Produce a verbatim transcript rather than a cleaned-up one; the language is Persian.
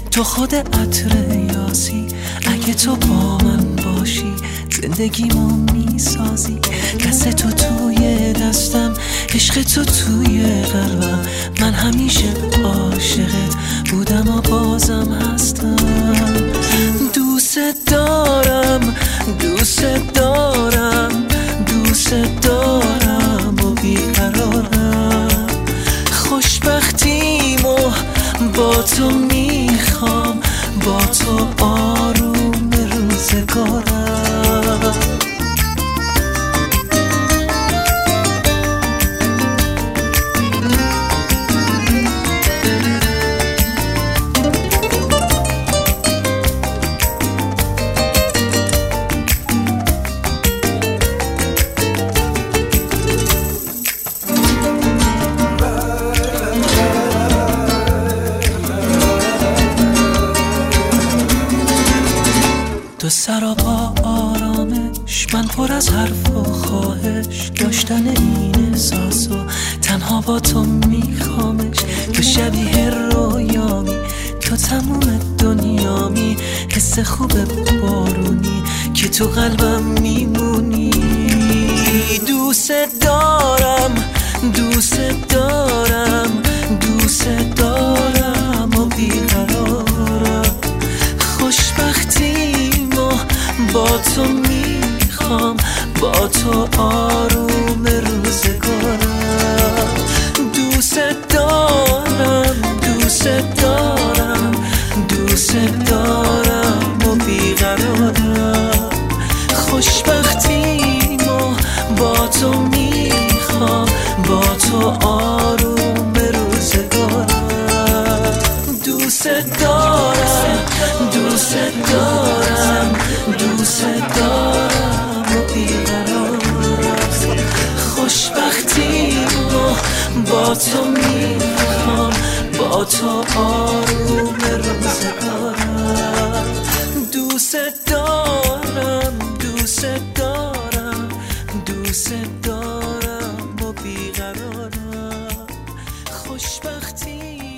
تو خود عطر یاسی، اگه تو با من باشی زندگیمو میسازی. دست تو توی دستم، عشق تو توی قلبم، من همیشه عاشقت بودم و بازم هستم. دوست دارم دوست دارم دوست دارم و بیقرارم، خوشبختیمو با تو میخوام، با تو آروم روزگارم. دو سراپا آرامش، من پر از حرف و خواهش، داشتن این احساس و تنها با تو میخوامش. تو شبیه رویامی، تو تموم دنیامی، حس خوب بارونی که تو قلبم میمونی. دوست دارم دوست دارم دوست دارم و بیقرارم، خوشبختی با تو میخوام، با تو آروم روزگارم. دوست دارم دوست دارم دوست دارم و بیقرارم، خوشبختیمو با تو میخوام، با تو آروم روزگارم. دوست دارم دوست دارم دوست دارم و بیقرارم، خوشبختیمو با تو میخوام، با تو آروم روزگارم. دوست دارم دوست دارم دوست دارم و بیقرارم، خوشبختی